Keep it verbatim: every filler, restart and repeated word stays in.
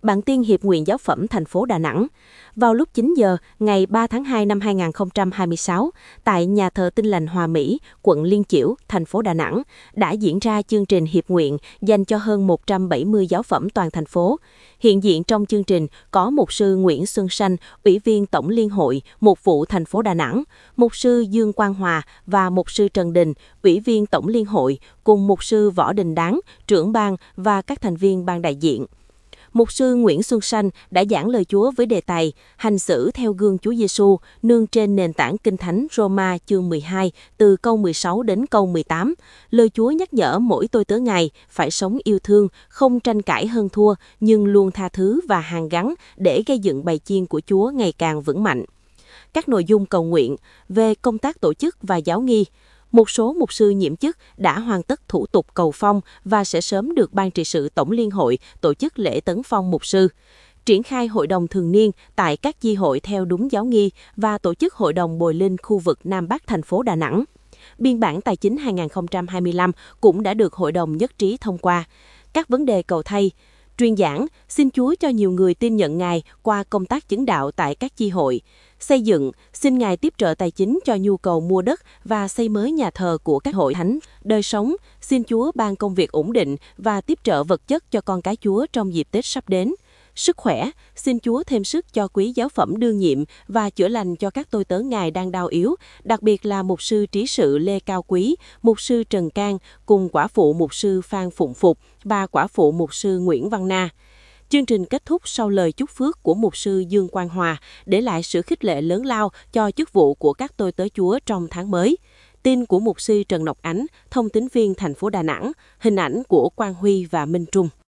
Bản tin Hiệp nguyện Giáo phẩm thành phố Đà Nẵng. Vào lúc chín giờ ngày ba tháng hai năm hai nghìn không trăm hai mươi sáu, tại nhà thờ Tin Lành Hòa Mỹ, quận Liên Chiểu, thành phố Đà Nẵng, đã diễn ra chương trình Hiệp nguyện dành cho hơn một trăm bảy mươi giáo phẩm toàn thành phố. Hiện diện trong chương trình có mục sư Nguyễn Xuân Sanh, Ủy viên Tổng Liên hội, Mục vụ thành phố Đà Nẵng, mục sư Dương Quang Hòa và mục sư Trần Đình, Ủy viên Tổng Liên hội, cùng mục sư Võ Đình Đáng, trưởng ban và các thành viên ban đại diện. Mục sư Nguyễn Xuân Sanh đã giảng lời Chúa với đề tài Hành xử theo gương Chúa Giêsu, nương trên nền tảng Kinh Thánh Roma chương mười hai, từ câu mười sáu đến câu mười tám. Lời Chúa nhắc nhở mỗi tôi tớ Ngài phải sống yêu thương, không tranh cãi hơn thua, nhưng luôn tha thứ và hàn gắn để gây dựng bầy chiên của Chúa ngày càng vững mạnh. Các nội dung cầu nguyện về công tác tổ chức và giáo nghi. Một số mục sư nhiệm chức đã hoàn tất thủ tục cầu phong và sẽ sớm được Ban trị sự Tổng Liên hội tổ chức lễ tấn phong mục sư. Triển khai hội đồng thường niên tại các chi hội theo đúng giáo nghi và tổ chức hội đồng bồi linh khu vực Nam Bắc thành phố Đà Nẵng. Biên bản tài chính hai nghìn không trăm hai mươi lăm cũng đã được hội đồng nhất trí thông qua. Các vấn đề cầu thay. Truyền giảng, xin Chúa cho nhiều người tin nhận Ngài qua công tác chứng đạo tại các chi hội. Xây dựng, xin Ngài tiếp trợ tài chính cho nhu cầu mua đất và xây mới nhà thờ của các hội thánh. Đời sống, xin Chúa ban công việc ổn định và tiếp trợ vật chất cho con cái Chúa trong dịp Tết sắp đến. Sức khỏe, xin Chúa thêm sức cho quý giáo phẩm đương nhiệm và chữa lành cho các tôi tớ Ngài đang đau yếu, đặc biệt là mục sư trí sự Lê Cao Quý, mục sư Trần Cang cùng quả phụ mục sư Phan Phụng Phục và quả phụ mục sư Nguyễn Văn Na. Chương trình kết thúc sau lời chúc phước của mục sư Dương Quang Hòa, để lại sự khích lệ lớn lao cho chức vụ của các tôi tớ Chúa trong tháng mới. Tin của mục sư Trần Ngọc Ánh, thông tín viên thành phố Đà Nẵng, hình ảnh của Quang Huy và Minh Trung.